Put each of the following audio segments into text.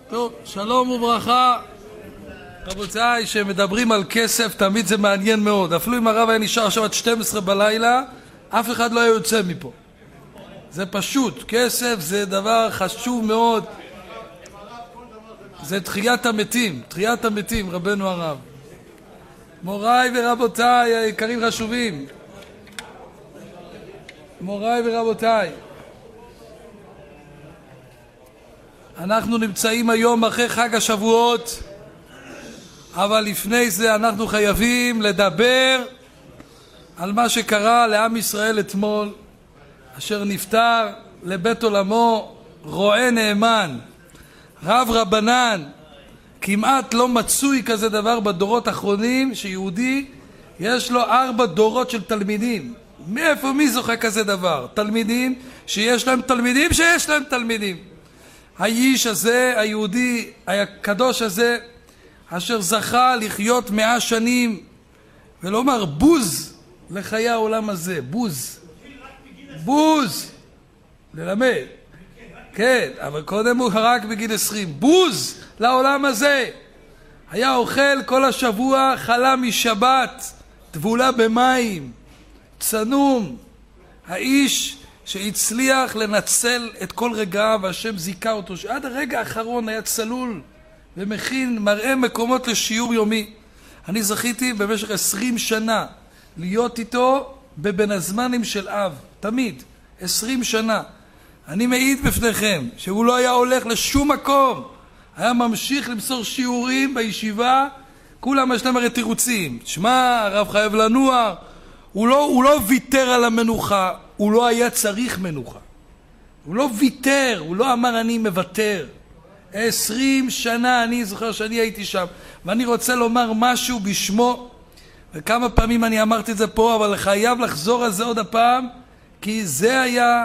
טוב, שלום וברכה. רבותיי, שמדברים על כסף תמיד זה מעניין מאוד. אפילו אם הרב היה נשאר עכשיו עד 12 בלילה, אף אחד לא היה יוצא מפה. זה פשוט, כסף זה דבר חשוב מאוד. זה תחיית המתים, תחיית המתים, רבנו הרב. מוריי ורבותיי, היקרים חשובים. מוריי ורבותיי, אנחנו נמצאים היום אחרי חג השבועות, אבל לפני זה אנחנו חייבים לדבר על מה שקרה לעם ישראל אתמול, אשר נפטר לבית עולמו רועה נאמן, רב רבנן. כמעט לא מצוי כזה דבר בדורות האחרונים שיהודי יש לו 4 דורות של תלמידים. מאיפה מי זוכה כזה דבר? תלמידים שיש להם תלמידים שיש להם תלמידים. האיש הזה, היהודי הקדוש הזה, אשר זכה לחיות 100 שנים ולומר בוז לחיי העולם הזה, בוז, בוז, ללמד, כן, אבל קודם הוא רק בגיל 20, בוז לעולם הזה. היה אוכל כל השבוע חלה משבת, טבולה במים, צנום. האיש שהצליח לנצל את כל רגעיו, והשם זיכה אותו, שעד הרגע האחרון היה צלול ומכין מראה מקומות לשיעור יומי. אני זכיתי במשך 20 שנה להיות איתו בבין הזמנים של אב, תמיד, 20 שנה. אני מעיד בפניכם שהוא לא היה הולך לשום מקום, היה ממשיך למסור שיעורים בישיבה. כולם יש להם הרי תירוצים, שמע, הרב חייב לנוע. הוא לא ויתר על המנוחה, הוא לא היה צריך מנוחה, הוא לא ויתר, הוא לא אמר אני מוותר. 20 שנה אני זוכר שאני הייתי שם, ואני רוצה לומר משהו בשמו, וכמה פעמים אני אמרתי את זה פה, אבל חייב לחזור על זה עוד הפעם, כי זה היה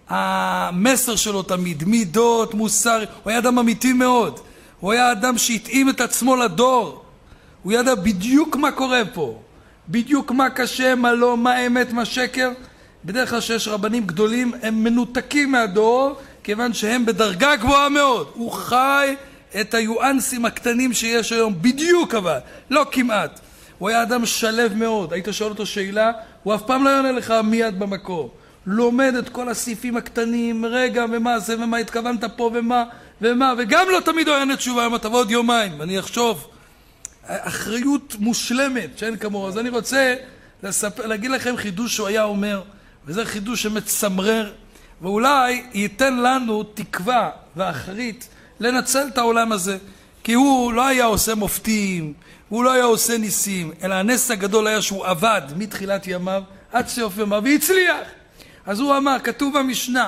המסר שלו תמיד, מידות, מוסר. הוא היה אדם אמיתי מאוד, הוא היה אדם שהתאים את עצמו לדור, הוא ידע בדיוק מה קורה פה, בדיוק מה קשה, מה לא, מה האמת, מה שקר. בדרך כלל שיש רבנים גדולים, הם מנותקים מהדור, כיוון שהם בדרגה גבוהה מאוד. הוא חי את היואנסים הקטנים שיש היום, בדיוק אבל, לא כמעט. הוא היה אדם שלב מאוד, היית שואל אותו שאלה, הוא אף פעם לא יענה לך מיד במקום. לומד את כל הסעיפים הקטנים, רגע ומה זה ומה התכוונת פה ומה, וגם לא תמיד הוא יענה תשובה, אם תבוא עוד יומיים, אני אחשוב. אחריות מושלמת שאין כמוה. אז אני רוצה להגיד לכם חידוש שהוא היה אומר, וזה חידוש שמצמרר, ואולי ייתן לנו תקווה ואחרית לנצל את העולם הזה. כי הוא לא היה עושה מופתים, הוא לא היה עושה ניסים, אלא הנס הגדול היה שהוא עבד מתחילת ימיו עד סוף ימיו והצליח. אז הוא אמר, כתוב במשנה,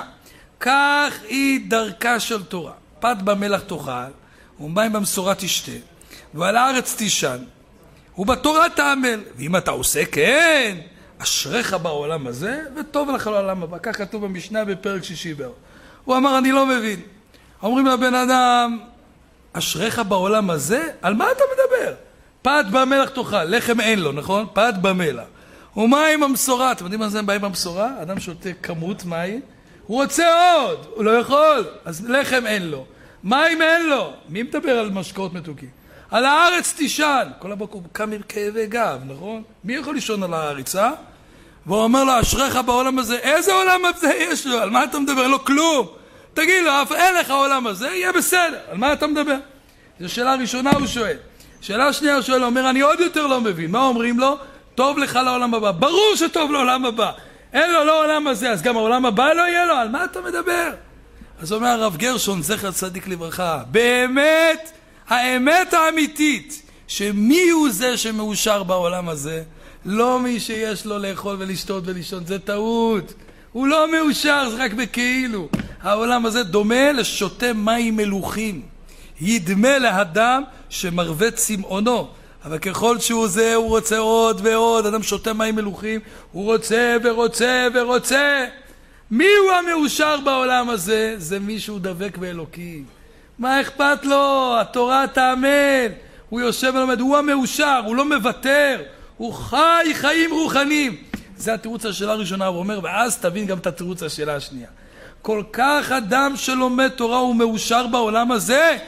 כך היא דרכה של תורה, פת במלח תאכל ומים במשורה תשתה ועל הארץ תישן ובתורה תעמל, ואם אתה עושה כן אשריך בעולם הזה וטוב לך לעולם הבא. כך כתוב במשנה בפרק 6. הוא אמר, אני לא מבין. אומרים לבן אדם, אשריך בעולם הזה? על מה אתה מדבר? פת במלח תאכל, לחם אין לו, נכון? פת במלח ומים במשורה. אתם יודעים מה זה מים במשורה? אדם שותה כמות מים, הוא רוצה עוד, הוא לא יכול, אז לחם אין לו, מים אין לו. מי מדבר על משקאות מתוקים? על הארץ תישן. כל הבוקר הוא קם עם כאבי גב, נכון? מי יכול לישון על הארץ, אה? והוא אומר לו, אשריך בעולם הזה. איזה עולם הזה יש לו? על מה אתה מדבר? אין לו כלום. תגיד לו, אין לך העולם הזה, יהיה בסדר. על מה אתה מדבר? זו שאלה ראשונה הוא שואל. שאלה שנייה הוא שואל, הוא אומר, אני עוד יותר לא מבין. מה אומרים לו? טוב לך לעולם הבא. ברור שטוב לעולם הבא. אין לו לא עולם הזה, אז גם העולם הבא לא יהיה לו. על מה אתה מדבר? אז אומר הרב גרשון, זכר צדיק לברכה, באמת, האמת האמיתית, שמי הוא זה שמאושר בעולם הזה? לא מי שיש לו לאכול ולשתות ולישון, זה טעות. הוא לא מאושר, זה רק בכאילו. העולם הזה דומה לשותה מים מלוחים. ידמה לאדם שמרווה צמאונו, אבל ככל שהוא זה, הוא רוצה עוד ועוד. אדם שותה מים מלוחים, הוא רוצה ורוצה ורוצה. מי הוא המאושר בעולם הזה? זה מי שהוא דבק באלוקים. מה אכפת לו? התורה תעמל. הוא יושב ולומד, הוא המאושר, הוא לא מוותר, הוא חי חיים רוחניים. זה התירוץ השאלה הראשונה, הוא אומר, ואז תבין גם את התירוץ השאלה השנייה. כל כך אדם שלומד תורה הוא מאושר בעולם הזה,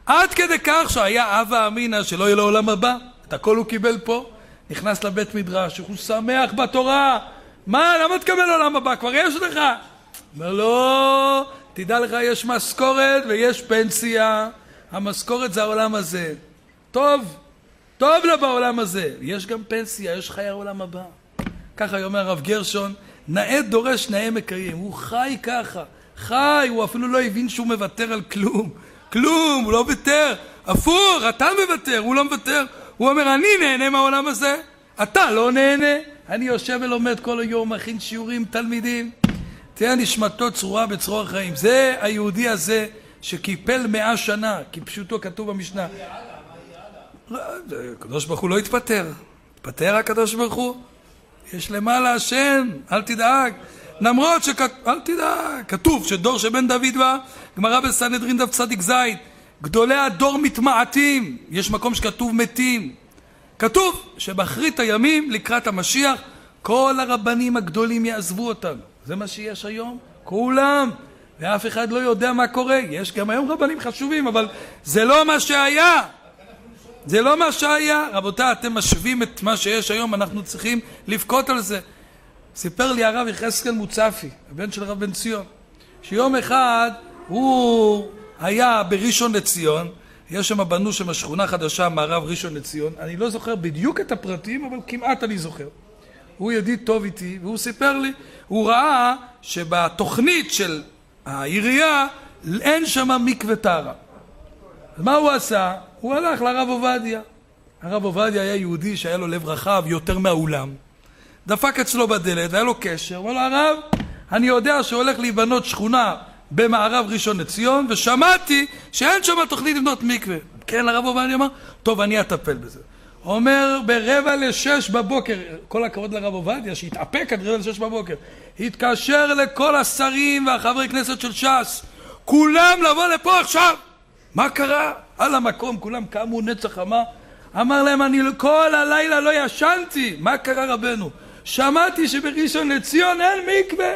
עד כדי כך שהיה אבא אמינא שלא יהיה לעולם הבא. את הכל הוא קיבל פה, נכנס לבית מדרש, הוא שמח בתורה. מה, למה תקבל לעולם הבא? כבר יש לך. אומר לא, תדע לך, יש משכורת ויש פנסיה. המשכורת זה העולם הזה. טוב לה בעולם הזה. יש גם פנסיה, יש חיי העולם הבא. ככה אומר הרב גרשון, נאה דורש נאה מקיים. הוא חי ככה, חי, הוא אפילו לא הבין שהוא מוותר על כלום. כלום, הוא לא מוותר. הפוך, אתה מוותר, הוא לא מוותר. הוא אומר, אני נהנה מהעולם הזה, אתה לא נהנה. אני יושב ולומד כל היום, מכין שיעורים, תלמידים. תהיה נשמתו צרורה בצרור החיים. זה היהודי הזה שקיפל 100 שנה, כי פשוטו כתוב במשנה. הקדוש ברוך הוא לא התפטר. התפטר הקדוש ברוך הוא. יש למעלה השם, אל תדאג. למרות אל תדאג. כתוב שדור שבן דוד בא, גמרא בסנהדרין דף צדיק זית, גדולי הדור מתמעטים. יש מקום שכתוב מתים. כתוב שבאחרית הימים לקראת המשיח כל הרבנים הגדולים יעזבו אותנו. זה מה שיש היום, כולם, ואף אחד לא יודע מה קורה. יש גם היום רבנים חשובים, אבל זה לא מה שהיה. זה לא מה שהיה. רבותיי, אתם משווים את מה שיש היום, אנחנו צריכים לבכות על זה. סיפר לי הרב יחזקאל מוצפי, הבן של הרב בן ציון, שיום אחד הוא היה בראשון לציון. יש שם בנו שם שכונה חדשה מערב ראשון לציון. אני לא זוכר בדיוק את הפרטים, אבל כמעט אני זוכר. הוא ידיד טוב איתי, והוא סיפר לי, הוא ראה שבתוכנית של העירייה אין שם מקווה טהרה. אז מה הוא עשה? הוא הלך לרב עובדיה. הרב עובדיה היה יהודי שהיה לו לב רחב יותר מהאולם. דפק אצלו בדלת והיה לו קשר. אמר לו, הרב, אני יודע שהולך להיבנות שכונה במערב ראשון לציון, ושמעתי שאין שם תוכנית לבנות מקווה. כן, הרב עובדיה אמר, טוב, אני אטפל בזה. אומר, 5:45 בבוקר, כל הכבוד לרב עובדיה, שהתאפק עד 5:45 בבוקר, התקשר לכל השרים והחברי כנסת של ש"ס, כולם לבוא לפה עכשיו. מה קרה? על המקום, כולם קמו נצח חמה. אמר להם, אני כל הלילה לא ישנתי. מה קרה רבנו? שמעתי שבראשון לציון אין מקווה.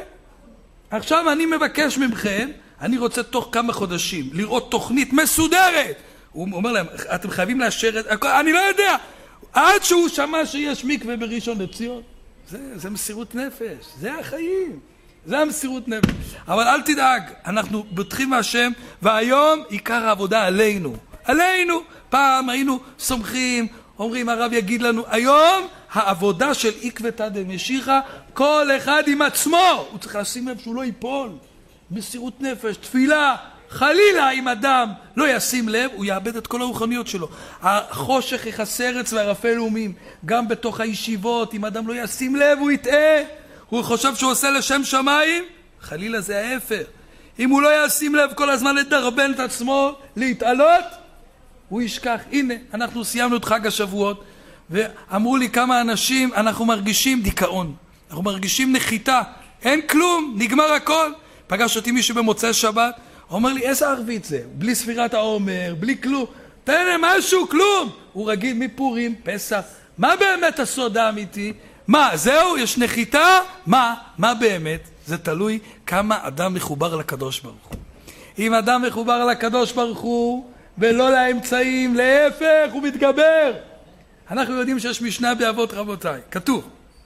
עכשיו אני מבקש ממכם, אני רוצה תוך כמה חודשים לראות תוכנית מסודרת. הוא אומר להם, אתם חייבים לאשר את... אני לא יודע. עד שהוא שמע שיש מקווה בראשון לציון. זה מסירות נפש. זה החיים. זה המסירות נפש. אבל אל תדאג, אנחנו בוטחים מהשם, והיום עיקר העבודה עלינו. עלינו. פעם היינו סומכים, אומרים הרב יגיד לנו, היום העבודה של עקבתא דמשיחא, כל אחד עם עצמו. הוא צריך לשים לב שהוא לא ייפול. מסירות נפש, תפילה. חלילה אם אדם לא ישים לב, הוא יאבד את כל הרוחניות שלו. החושך יכסה ארץ וערפל לאומים. גם בתוך הישיבות, אם אדם לא ישים לב, הוא יטעה. הוא חושב שהוא עושה לשם שמיים, חלילה זה ההפך. אם הוא לא ישים לב כל הזמן לדרבן את עצמו, להתעלות, הוא ישכח. הנה, אנחנו סיימנו את חג השבועות, ואמרו לי כמה אנשים, אנחנו מרגישים דיכאון, אנחנו מרגישים נחיתה, אין כלום, נגמר הכל. פגש אותי מישהו במוצאי שבת, אומר לי, איזה ערבית זה? בלי ספירת העומר, בלי כלום. תן להם משהו, כלום. הוא רגיל מפורים, פסח. מה באמת הסוד האמיתי? מה, זהו? יש נחיתה? מה באמת? זה תלוי כמה אדם מחובר לקדוש ברוך הוא. אם אדם מחובר לקדוש ברוך הוא, ולא לאמצעים, להפך, הוא מתגבר. אנחנו יודעים שיש משנה באבות רבותיי. כתוב,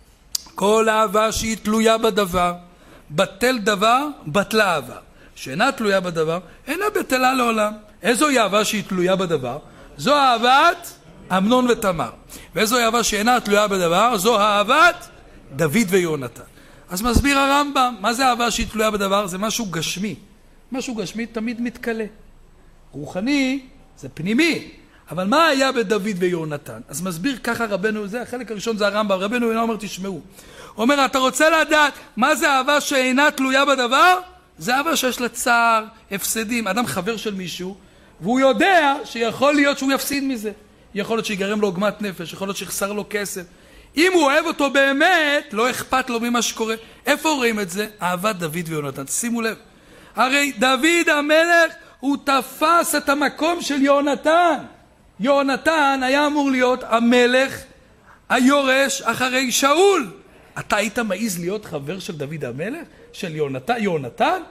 כל אהבה שהיא תלויה בדבר, בטל דבר, בטלה אהבה. שאינה תלויה בדבר, אינה בטלה לעולם. איזו אהבה שהיא תלויה בדבר? זו אהבת אמנון ותמר. ואיזו אהבה שאינה תלויה בדבר? זו אהבת דוד ויונתן. אז מסביר הרמב"ם, מה זה אהבה שהיא תלויה בדבר? זה משהו גשמי. משהו גשמי תמיד מתקלה. רוחני זה פנימי. אבל מה היה בדוד ויונתן? אז מסביר ככה רבנו, זה החלק הראשון זה הרמב"ם, רבנו אינו אומר תשמעו. הוא אומר, אתה רוצה לדעת מה זה אהבה שאינה תלויה בדבר? זה אהבה שיש לה צער, הפסדים. אדם חבר של מישהו, והוא יודע שיכול להיות שהוא יפסיד מזה. יכול להיות שיגרם לו עוגמת נפש, יכול להיות שיחסר לו כסף. אם הוא אוהב אותו באמת, לא אכפת לו ממה שקורה. איפה רואים את זה? אהבת דוד ויונתן. שימו לב. הרי דוד המלך, הוא תפס את המקום של יונתן. יונתן היה אמור להיות המלך, היורש אחרי שאול. אתה היית מעיז להיות חבר של דוד המלך? של יונתן?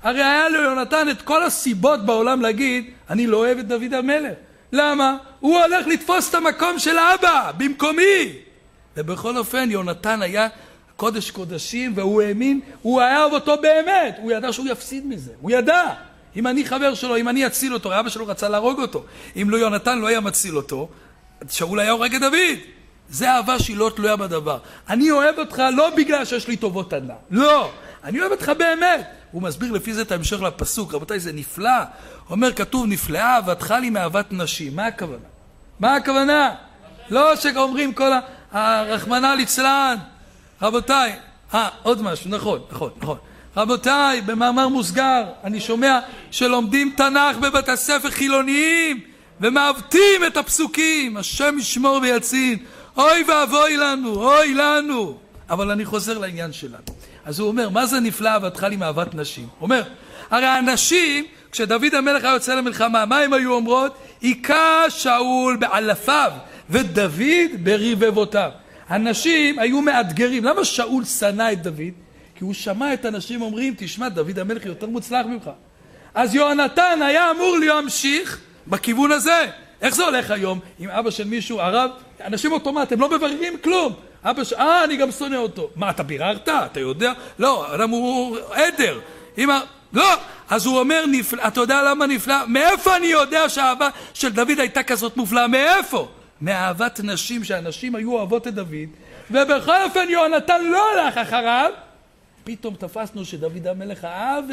הרי היה ליונתן את כל הסיבות בעולם להגיד, אני לא אוהב את דוד המלך. למה? הוא הולך לתפוס את המקום של אבא, במקומי. ובכל אופן, יונתן היה קודש קודשים, והוא האמין, הוא אהב אותו באמת. הוא ידע שהוא יפסיד מזה. הוא ידע. אם אני חבר שלו, אם אני אציל אותו, אבא שלו רצה להרוג אותו. אם לא יונתן לא היה מציל אותו, שאול היה הורג את דוד. זה אהבה שהיא לא תלויה בדבר. אני אוהב אותך לא בגלל שיש לי טובות ענה. לא. אני אוהב אותך באמת. הוא מסביר לפי זה את ההמשך לפסוק. רבותיי, זה נפלא. אומר, כתוב, נפלאה אהבתך לי מאהבת נשים. מה הכוונה? מה הכוונה? לא שאומרים כל הרחמנא ליצלן. רבותיי, עוד משהו, נכון. רבותיי, במאמר מוסגר, אני שומע שלומדים תנ"ך בבתי ספר חילוניים, ומעוותים את הפסוקים. השם ישמור ויציל. אוי ואבוי לנו, אוי לנו. אבל אני חוזר לעניין שלנו. אז הוא אומר, מה זה נפלא אהבתך לי מאהבת נשים? הוא אומר, הרי האנשים, כשדוד המלך היה יוצא למלחמה, מה הם היו אומרות? היכה שאול בעלפיו, ודוד ברבבותיו. הנשים היו מאתגרים. למה שאול שנא את דוד? כי הוא שמע את האנשים אומרים, תשמע, דוד המלך יותר מוצלח ממך. אז יונתן היה אמור להמשיך בכיוון הזה. איך זה הולך היום? עם אבא של מישהו, הרב, אנשים אוטומט, הם לא מבררים כלום. אבא אני גם שונא אותו. מה, אתה ביררת? אתה יודע? לא, אדם הוא עדר. לא, אז הוא אומר, אתה יודע למה נפלא? מאיפה אני יודע שהאהבה של דוד הייתה כזאת מופלאה? מאיפה? מאהבת נשים, שהנשים היו אוהבות את דוד, ובכל אופן יונתן לא הלך אחריו. פתאום תפסנו שדוד המלך אהב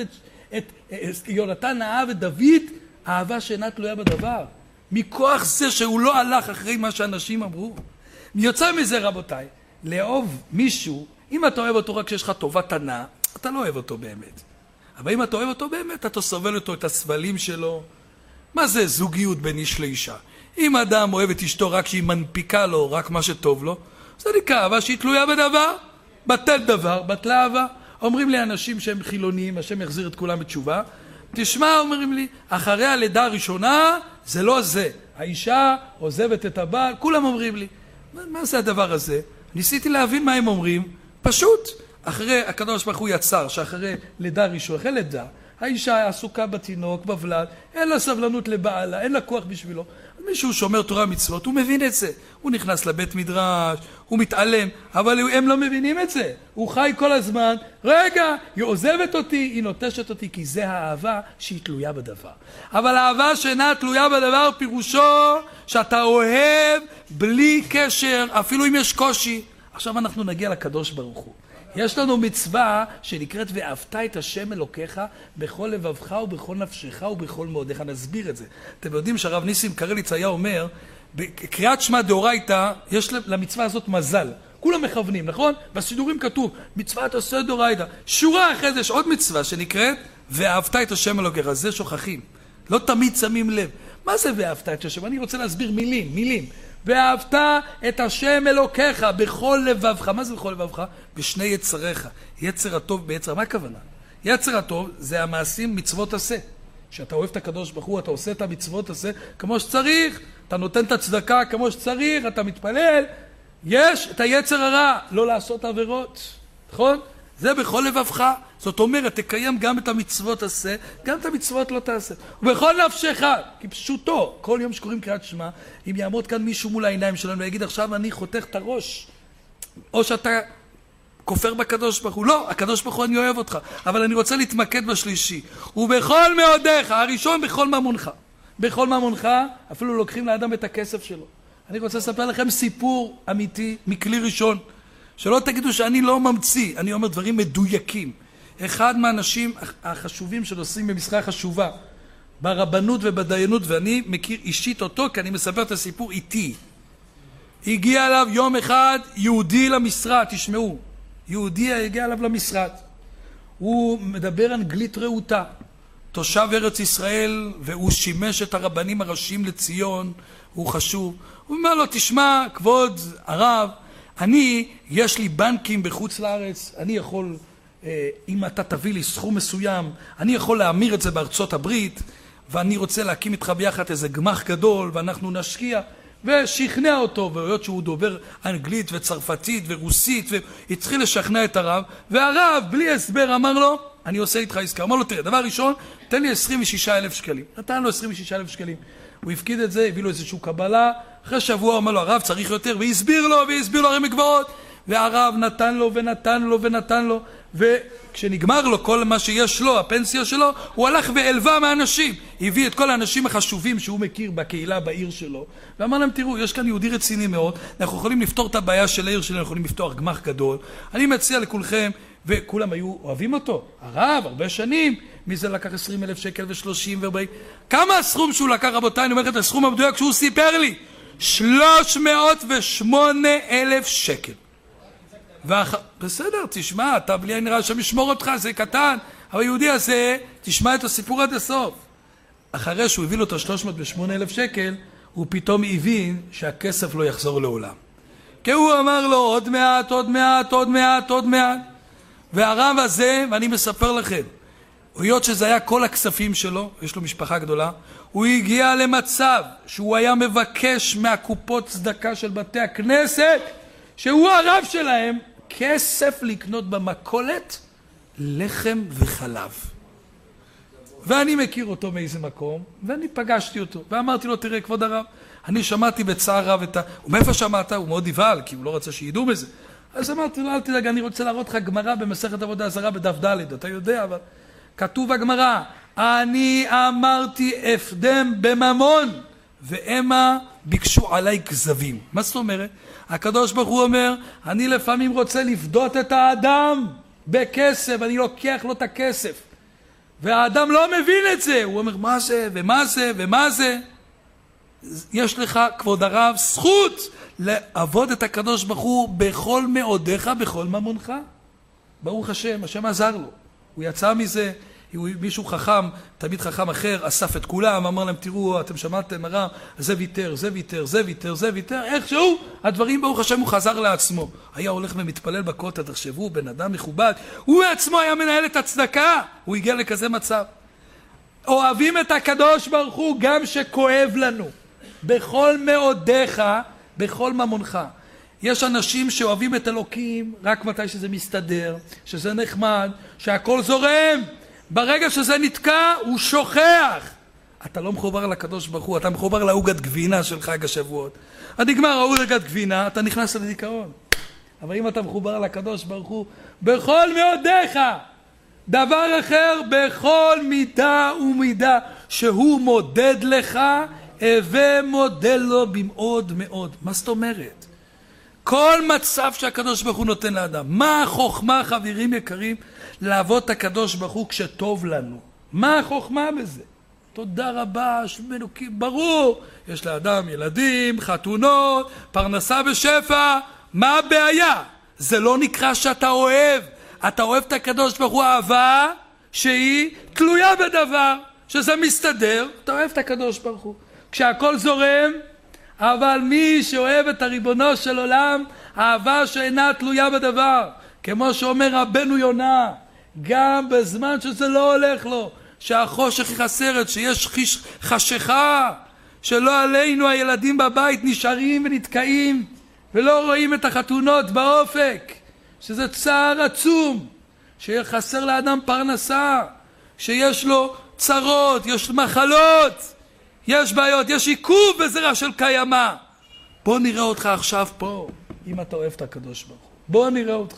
יונתן אהב את דוד, אהבה שאינה תלויה בדבר. מכוח זה שהוא לא הלך אחרי מה שאנשים אמרו. יוצא מזה, רבותיי, לאהוב מישהו, אם אתה אוהב אותו רק כשיש לך טובת הנאה, אתה לא אוהב אותו באמת. אבל אם אתה אוהב אותו באמת, אתה סובל אותו, את הסבלים שלו. מה זה זוגיות בין איש לאישה? אם אדם אוהב את אשתו רק שהיא מנפיקה לו רק מה שטוב לו, זה נקרא אהבה שהיא תלויה בדבר. בטל דבר, בטלה אהבה. אומרים לי אנשים שהם חילוניים, השם יחזיר את כולם בתשובה. תשמע, אומרים לי, אחרי הלידה הראשונה, זה לא זה. האישה עוזבת את הבעל, כולם אומרים לי. מה זה הדבר הזה? ניסיתי להבין מה הם אומרים. פשוט, אחרי, הקדוש ברוך הוא יצר, שאחרי לידה ראשונה, אחרי לידה, האישה עסוקה בתינוק, בבלד, אין לה סבלנות לבעלה, אין לה כוח בשבילו. מישהו שומר תורה מצוות, הוא מבין את זה. הוא נכנס לבית מדרש, הוא מתעלם, אבל הם לא מבינים את זה. הוא חי כל הזמן, רגע, היא עוזבת אותי, היא נוטשת אותי, כי זה האהבה שהיא תלויה בדבר. אבל האהבה שאינה תלויה בדבר, פירושו שאתה אוהב בלי קשר, אפילו אם יש קושי. עכשיו אנחנו נגיע לקדוש ברוך הוא. יש לנו מצווה שנקראת ואהבת את השם אלוקיך בכל לבבך ובכל נפשך ובכל מאודיך. נסביר את זה. אתם יודעים שהרב ניסים קרליץ היה אומר, בקריאת שמע דאורייתא יש למצווה הזאת מזל. כולם מכוונים, נכון? בסידורים כתוב, מצוות עשה דאורייתא. שורה אחרי זה יש עוד מצווה שנקראת ואהבת את השם אלוקיך. זה שוכחים. לא תמיד שמים לב. מה זה ואהבת את השם? אני רוצה להסביר מילים. ואהבת את השם אלוקיך בכל לבבך. מה זה בכל לבבך? בשני יצריך. יצר הטוב ביצר. מה הכוונה? יצר הטוב זה המעשים מצוות עשה. שאתה אוהב את הקדוש ברוך הוא, אתה עושה את המצוות עשה כמו שצריך, אתה נותן את הצדקה כמו שצריך, אתה מתפלל. יש את היצר הרע, לא לעשות עבירות. נכון? זה בכל לבבך. זאת אומרת, תקיים גם את המצוות עשה, גם את המצוות לא תעשה. ובכל נפשך, כי פשוטו, כל יום שקוראים קריאת שמע, אם יעמוד כאן מישהו מול העיניים שלנו ויגיד, עכשיו אני חותך את הראש, או שאתה כופר בקדוש ברוך הוא. לא, הקדוש ברוך הוא אני אוהב אותך, אבל אני רוצה להתמקד בשלישי. ובכל מאודיך, הראשון בכל ממונך. בכל ממונך, אפילו לוקחים לאדם את הכסף שלו. אני רוצה לספר לכם סיפור אמיתי מכלי ראשון. שלא תגידו שאני לא ממציא, אני אומר דברים מדויקים. אחד מהאנשים החשובים שנושאים במשרה חשובה, ברבנות ובדיינות, ואני מכיר אישית אותו, כי אני מספר את הסיפור איתי. הגיע אליו יום אחד יהודי למשרד, תשמעו, יהודי הגיע אליו למשרד. הוא מדבר אנגלית רהוטה, תושב ארץ ישראל, והוא שימש את הרבנים הראשיים לציון, הוא חשוב. הוא אומר לו, תשמע, כבוד הרב, יש לי בנקים בחוץ לארץ, אני יכול, אם אתה תביא לי סכום מסוים, אני יכול להמיר את זה בארצות הברית, ואני רוצה להקים איתך ביחד איזה גמח גדול, ואנחנו נשקיע, ושכנע אותו, והיות שהוא דובר אנגלית וצרפתית ורוסית, והתחיל לשכנע את הרב, והרב בלי הסבר אמר לו, אני עושה איתך עסקה. אמר לו, תראה, דבר ראשון, תן לי 26,000 שקלים. נתן לו 26,000 שקלים. הוא הפקיד את זה, הביא לו איזשהו קבלה, אחרי שבוע אמר לו, הרב צריך יותר, והסביר לו הרי מגברות, והרב נתן לו ונתן לו ונתן לו, וכשנגמר לו כל מה שיש לו, הפנסיה שלו, הוא הלך והלווה מהאנשים, הביא את כל האנשים החשובים שהוא מכיר בקהילה, בעיר שלו, ואמר להם, תראו, יש כאן יהודי רציני מאוד, אנחנו יכולים לפתור את הבעיה של העיר שלנו, יכולים לפתוח גמח גדול, אני מציע לכולכם, וכולם היו אוהבים אותו, הרב, הרבה שנים, מי זה לקח 20,000 שקל ו30 ו40, כמה הסכום שהוא לקח, רבותיי, אני אומר את הסכום המדויק שהוא סיפר לי, 308,000 שקל. בסדר, תשמע, אתה בלי נראה שמשמור אותך, זה קטן, אבל היהודי הזה, תשמע את הסיפור עד הסוף. אחרי שהוא הביא לו את 308,000 שקל, הוא פתאום הבין שהכסף לא יחזור לעולם. כי הוא אמר לו, עוד מעט, עוד מעט, עוד מעט, עוד מעט. והרב הזה, ואני מספר לכם, היות שזה היה כל הכספים שלו, יש לו משפחה גדולה, הוא הגיע למצב שהוא היה מבקש מהקופות צדקה של בתי הכנסת, שהוא הרב שלהם, כסף לקנות במכולת, לחם וחלב. ואני מכיר אותו מאיזה מקום, ואני פגשתי אותו, ואמרתי לו, תראה כבוד הרב, אני שמעתי בצער רב את ומאיפה שמעת? הוא מאוד נבהל, כי הוא לא רצה שידעו בזה. אז אמרתי לו, אל תדאג, אני רוצה להראות לך גמרא במסכת עבודה זרה בדף ד', אתה יודע, אבל כתוב הגמרא, אני אמרתי אפדם בממון, ואמה ביקשו עליי כזבים. מה זאת אומרת? הקדוש ברוך הוא אומר, אני לפעמים רוצה לפדות את האדם בכסף, אני לוקח לו את הכסף. והאדם לא מבין את זה. הוא אומר, מה זה, ומה זה, ומה זה? יש לך, כבוד הרב, זכות לעבוד את הקדוש ברוך הוא בכל מאודיך, בכל ממונך. ברוך השם, השם עזר לו. הוא יצא מזה, מישהו חכם, תמיד חכם אחר, אסף את כולם, אמר להם, תראו, אתם שמעתם הרב, זה ויתר, זה ויתר, זה ויתר, זה ויתר, איכשהו, הדברים ברוך השם הוא חזר לעצמו. היה הולך ומתפלל בכותל, תחשבו, בן אדם מכובד, הוא עצמו היה מנהל את הצדקה, הוא הגיע לכזה מצב. אוהבים את הקדוש ברוך הוא גם שכואב לנו, בכל מאודיך, בכל ממונך. יש אנשים שאוהבים את אלוקים רק מתי שזה מסתדר, שזה נחמד, שהכל זורם. ברגע שזה נתקע, הוא שוכח. אתה לא מחובר לקדוש ברוך הוא, אתה מחובר לעוגת גבינה של חג השבועות. נגמר העוגת גבינה, אתה נכנס לדיכאון. אבל אם אתה מחובר לקדוש ברוך הוא, בכל מאודיך, דבר אחר, בכל מידה ומידה, שהוא מודד לך, ומודד לו במאוד מאוד. מה זאת אומרת? כל מצב שהקדוש ברוך הוא נותן לאדם. מה החוכמה, חברים יקרים, לעבוד את הקדוש ברוך הוא כשטוב לנו? מה החוכמה בזה? תודה רבה, ברור. יש לאדם ילדים, חתונות, פרנסה בשפע. מה הבעיה? זה לא נקרא שאתה אוהב. אתה אוהב את הקדוש ברוך הוא אהבה שהיא תלויה בדבר. שזה מסתדר, אתה אוהב את הקדוש ברוך הוא. כשהכל זורם, אבל מי שאוהב את הריבונו של עולם, אהבה שאינה תלויה בדבר. כמו שאומר רבנו יונה, גם בזמן שזה לא הולך לו, שהחושך היא חסרת, שיש חשיכה, שלא עלינו הילדים בבית נשארים ונתקעים, ולא רואים את החתונות באופק, שזה צער עצום, שחסר לאדם פרנסה, שיש לו צרות, יש מחלות, יש בעיות, יש עיכוב בזרע של קיימה. בוא נראה אותך עכשיו פה, אם אתה אוהב את הקדוש ברוך הוא. בוא נראה אותך.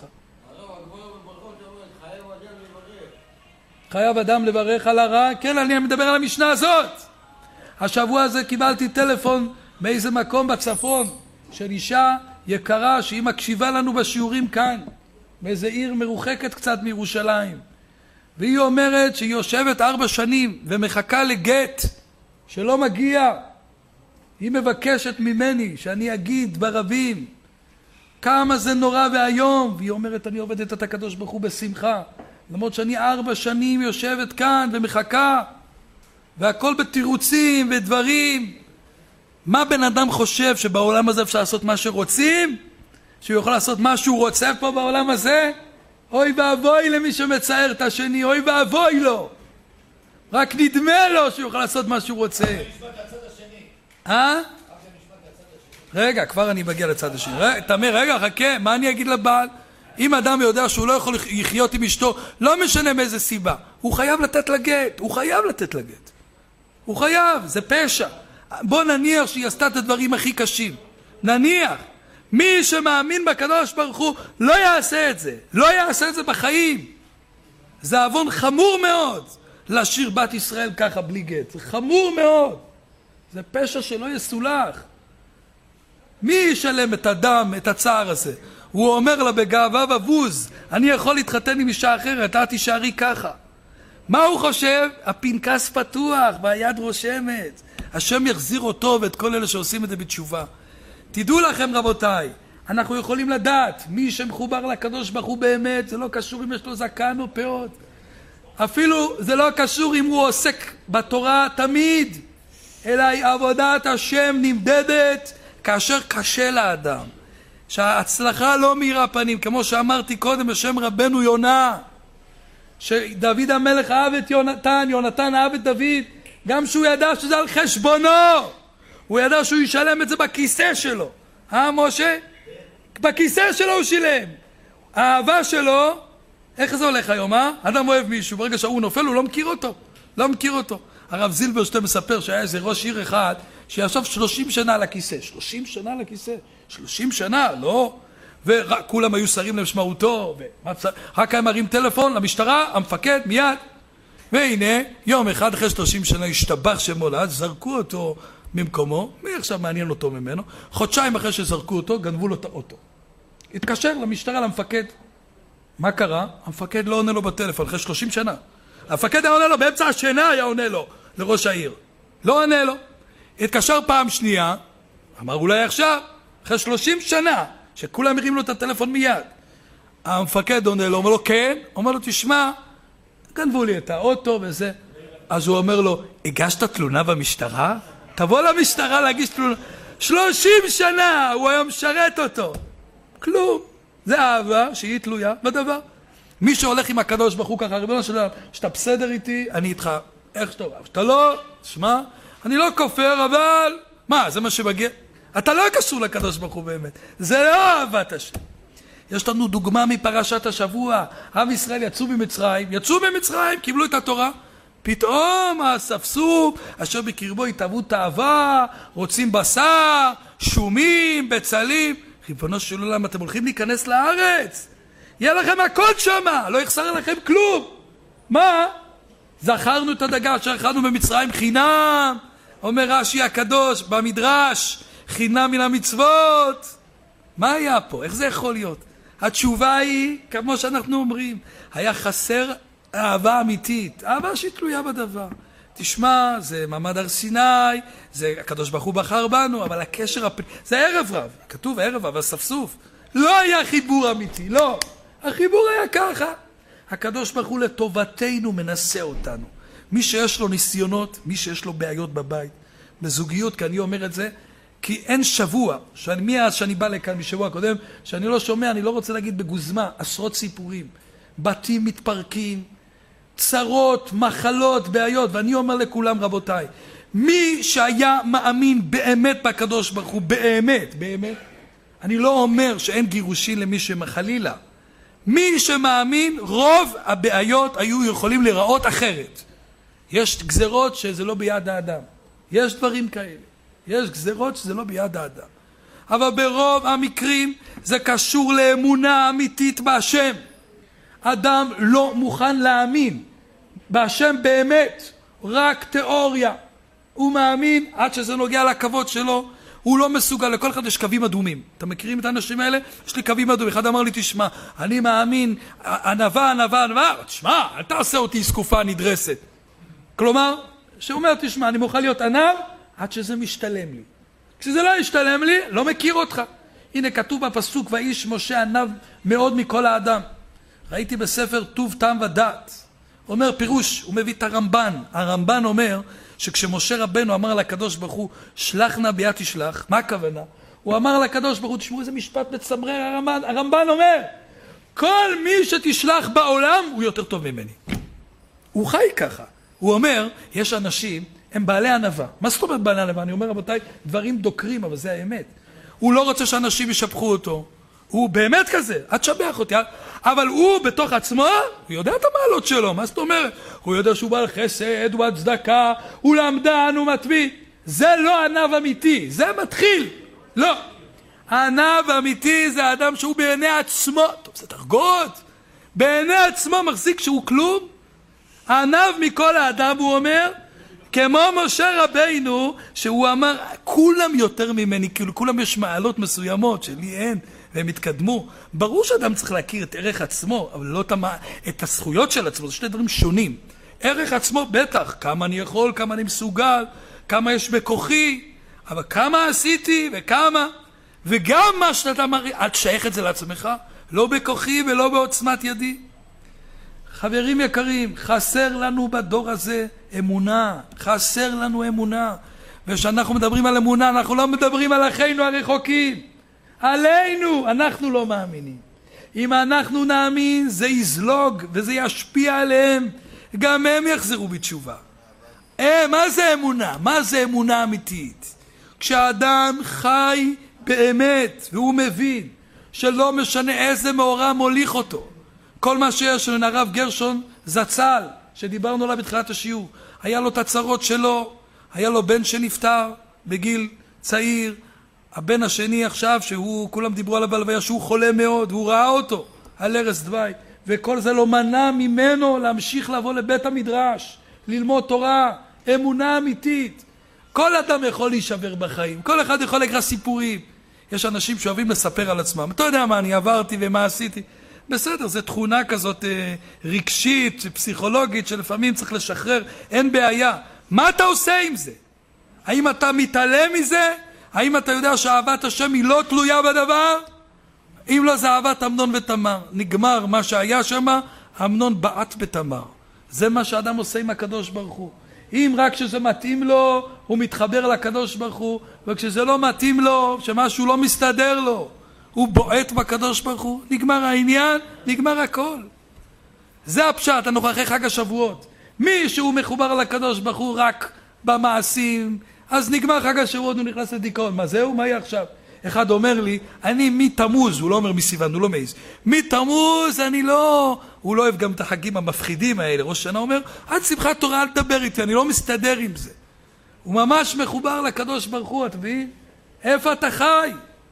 חייב אדם לברך על הרע. כן, אני מדבר על המשנה הזאת. השבוע הזה קיבלתי טלפון מאיזה מקום בצפון של אישה יקרה שהיא מקשיבה לנו בשיעורים כאן, מאיזה עיר מרוחקת קצת מירושלים. והיא אומרת שהיא יושבת 4 שנים ומחכה לגט שלא מגיע. היא מבקשת ממני שאני אגיד ברבים כמה זה נורא והיום. והיא אומרת, אני עובדת את הקדוש ברוך הוא בשמחה, למרות שאני 4 שנים יושבת כאן ומחכה, והכל בתירוצים ודברים. מה בן אדם חושב, שבעולם הזה אפשר לעשות מה שרוצים? שהוא יכול לעשות מה שהוא רוצה פה בעולם הזה? אוי ואבוי למי שמצער את השני, אוי ואבוי לו. רק נדמה לו שהוא יכול לעשות מה שהוא רוצה. רגע, כבר אני מגיע לצד השני. תמר, רגע, חכה, מה אני אגיד לבעל? אם אדם יודע שהוא לא יכול לחיות עם אשתו, לא משנה מאיזה סיבה, הוא חייב לתת לה גט, הוא חייב לתת לה גט. הוא חייב, זה פשע. בוא נניח שהיא עשתה את הדברים הכי קשים. נניח. מי שמאמין בקדוש ברוך הוא לא יעשה את זה. לא יעשה את זה בחיים. זה עוון חמור מאוד. להשאיר בת ישראל ככה בלי גט. זה חמור מאוד. זה פשע שלא יסולח. מי ישלם את הדם, את הצער הזה? הוא אומר לה בגאווה ובוז, אני יכול להתחתן עם אישה אחרת, את תישארי ככה. מה הוא חושב? הפנקס פתוח, והיד רושמת. השם יחזיר אותו ואת כל אלה שעושים את זה בתשובה. תדעו לכם רבותיי, אנחנו יכולים לדעת, מי שמחובר לקדוש ברוך הוא באמת, זה לא קשור אם יש לו זקן או פאות. אפילו זה לא קשור אם הוא עוסק בתורה תמיד, אלא עבודת השם נמדדת כאשר קשה לאדם. שההצלחה לא מאירה פנים, כמו שאמרתי קודם בשם רבנו יונה, שדוד המלך אהב את יונתן, יונתן אהב את דוד, גם שהוא ידע שזה על חשבונו, הוא ידע שהוא ישלם את זה בכיסא שלו. משה? בכיסא שלו הוא שילם. האהבה שלו, איך זה הולך היום, אדם אוהב מישהו, ברגע שהוא נופל הוא לא מכיר אותו, לא מכיר אותו. הרב זילברשטיין מספר שהיה איזה ראש עיר אחד שישב 30 שנה על הכיסא. 30 שנה על הכיסא? 30 שנה, לא? וכולם היו שרים למשמעותו, רק הם מרים טלפון למשטרה, המפקד מיד. והנה, יום אחד אחרי 30 שנה השתבח שמולד, זרקו אותו ממקומו, מי עכשיו מעניין אותו ממנו? חודשיים אחרי שזרקו אותו, גנבו לו את האוטו. התקשר למשטרה, למפקד. מה קרה? המפקד לא עונה לו בטלפון, אחרי 30 שנה. המפקד היה עונה לו, באמצע השינה היה עונה לו, לראש העיר. לא עונה לו. התקשר פעם שנייה, אמר אולי עכשיו, אחרי 30 שנה, שכולם הרים לו את הטלפון מיד. המפקד עונה לו, אומר לו, כן? אומר לו, תשמע, גנבו לי את האוטו וזה. אז הוא אומר לו, הגשת תלונה במשטרה? תבוא למשטרה להגיש תלונה. 30 שנה הוא היום משרת אותו. כלום. זה אהבה שהיא תלויה בדבר. מי שהולך עם הקדוש ברוך הוא ככה, ריבונו של עולם, שאתה בסדר איתי, אני איתך. איך שאתה אוהב? שאתה לא, שמע, אני לא כופר, אבל... מה, זה מה שמגיע? אתה לא קשור לקדוש ברוך הוא באמת. זה לא אהבת השם. יש לנו דוגמה מפרשת השבוע. עם ישראל יצאו ממצרים, קיבלו את התורה. פתאום האספסוף, אשר בקרבו התאוו תאווה, רוצים בשר, שומים, בצלים. ריבונו של עולם, אתם הולכים להיכנס לארץ. יהיה לכם הכל שמה, לא יחסר לכם כלום. מה? זכרנו את הדגה אשר אכלנו במצרים חינם. אומר רש"י הקדוש במדרש, חינם מן המצוות. מה היה פה? איך זה יכול להיות? התשובה היא, כמו שאנחנו אומרים, היה חסר אהבה אמיתית, אהבה שהיא תלויה בדבר. תשמע, זה מעמד הר סיני, זה הקדוש ברוך הוא בחר בנו, אבל הקשר זה ערב רב, כתוב ערב רב, הספסוף. לא היה חיבור אמיתי, לא. החיבור היה ככה. הקדוש ברוך הוא לטובתנו מנסה אותנו. מי שיש לו ניסיונות, מי שיש לו בעיות בבית, בזוגיות, כי אני אומר את זה, כי אין שבוע, מאז שאני בא לכאן משבוע הקודם, שאני לא שומע, אני לא רוצה להגיד בגוזמה, עשרות סיפורים. בתים מתפרקים, צרות, מחלות, בעיות, ואני אומר לכולם רבותיי, מי שהיה מאמין באמת בקדוש ברוך הוא, באמת, אני לא אומר שאין גירושין למי שמחלילה. מי שמאמין, רוב הבעיות היו יכולים לראות אחרת. יש גזרות שזה לא ביד האדם. יש דברים כאלה. יש גזרות שזה לא ביד האדם. אבל ברוב המקרים זה קשור לאמונה אמיתית בהשם. אדם לא מוכן להאמין בהשם באמת, רק תיאוריה. הוא מאמין עד שזה נוגע לכבוד שלו, הוא לא מסוגל, לכל אחד יש קווים אדומים. אתם מכירים את האנשים האלה? יש לי קווים אדומים. אחד אמר לי, תשמע, אני מאמין, ענווה, תשמע, אל תעשה אותי סקופה נדרסת. כלומר, שהוא אומר, תשמע, אני מוכן להיות ענב עד שזה משתלם לי. כשזה לא ישתלם לי, לא מכיר אותך. הנה כתוב בפסוק, ואיש משה ענב מאוד מכל האדם. ראיתי בספר טוב טעם ודעת. אומר פירוש, הוא מביא את הרמב"ן. הרמב"ן אומר שכשמשה רבנו אמר לקדוש ברוך הוא, שלח נא ביד תשלח, מה הכוונה? הוא אמר לקדוש ברוך הוא, תשמעו איזה משפט מצמרר הרמב"ן אומר, כל מי שתשלח בעולם הוא יותר טוב ממני. הוא חי ככה. הוא אומר, יש אנשים, הם בעלי ענווה. מה זאת אומרת בעלי ענווה? אני אומר רבותיי, דברים דוקרים, אבל זה האמת. הוא לא רוצה שאנשים ישפחו אותו. הוא באמת כזה, את תשבח אותי, אבל הוא בתוך עצמו, הוא יודע את המעלות שלו, מה זאת אומרת? הוא יודע שהוא בעל חסד, הוא הצדקה, הוא למדן, הוא מתמיד. זה לא ענב אמיתי, זה מתחיל. לא. הענב האמיתי זה האדם שהוא בעיני עצמו, טוב, זה דרגות, בעיני עצמו מחזיק שהוא כלום. הענב מכל האדם, הוא אומר, כמו משה רבינו, שהוא אמר, כולם יותר ממני, כאילו כולם יש מעלות מסוימות שלי אין, והם התקדמו. ברור שאדם צריך להכיר את ערך עצמו, אבל לא את הזכויות של עצמו, זה שני דברים שונים. ערך עצמו בטח, כמה אני יכול, כמה אני מסוגל, כמה יש בכוחי, אבל כמה עשיתי וכמה, וגם מה שאתה מראה, אל תשייך את זה לעצמך, לא בכוחי ולא בעוצמת ידי. חברים יקרים, חסר לנו בדור הזה אמונה, חסר לנו אמונה. ושאנחנו מדברים על אמונה, אנחנו לא מדברים על אחינו הרחוקים. עלינו, אנחנו לא מאמינים. אם אנחנו נאמין, זה יזלוג וזה ישפיע עליהם. גם הם יחזרו בתשובה. מה זה אמונה? מה זה אמונה אמיתית? כשאדם חי באמת, והוא מבין שלא משנה איזה מאורע מוליך אותו. כל מה שיש לנו, הרב גרשון זצ"ל, שדיברנו עליו בתחילת השיעור, היה לו את הצרות שלו, היה לו בן שנפטר בגיל צעיר, הבן השני עכשיו, כולם דיברו עליו בהלוויה, שהוא חולה מאוד, והוא ראה אותו על ערש דווי, וכל זה לא מנע ממנו להמשיך לבוא לבית המדרש, ללמוד תורה, אמונה אמיתית. כל אדם יכול להישבר בחיים, כל אחד יכול לקרוא סיפורים. יש אנשים שאוהבים לספר על עצמם, אתה יודע מה אני עברתי ומה עשיתי. בסדר, זו תכונה כזאת רגשית, פסיכולוגית, שלפעמים צריך לשחרר, אין בעיה. מה אתה עושה עם זה? האם אתה מתעלם מזה? האם אתה יודע שאהבת השם היא לא תלויה בדבר? אם לא, זה אהבת אמנון ותמר. נגמר מה שהיה שם, אמנון בעט בתמר. זה מה שאדם עושה עם הקדוש ברוך הוא. אם רק כשזה מתאים לו, הוא מתחבר לקדוש ברוך הוא, וכשזה לא מתאים לו, שמשהו לא מסתדר לו, הוא בועט בקדוש ברוך הוא, נגמר העניין, נגמר הכל. זה הפשט, הנוכחי חג השבועות. מי שהוא מחובר לקדוש ברוך הוא רק במעשים, אז נגמר חג השבועות, הוא נכנס לדיכאון. מה זהו? מה יהיה עכשיו? אחד אומר לי, אני מתמוז, הוא לא אומר מסיוון, הוא לא מעיז. מתמוז אני לא, הוא לא אוהב גם את החגים המפחידים האלה. ראש שנה אומר, עד שמחת תורה אל תדבר איתי, אני לא מסתדר עם זה. הוא ממש מחובר לקדוש ברוך הוא, אתה מבין? איפה אתה חי?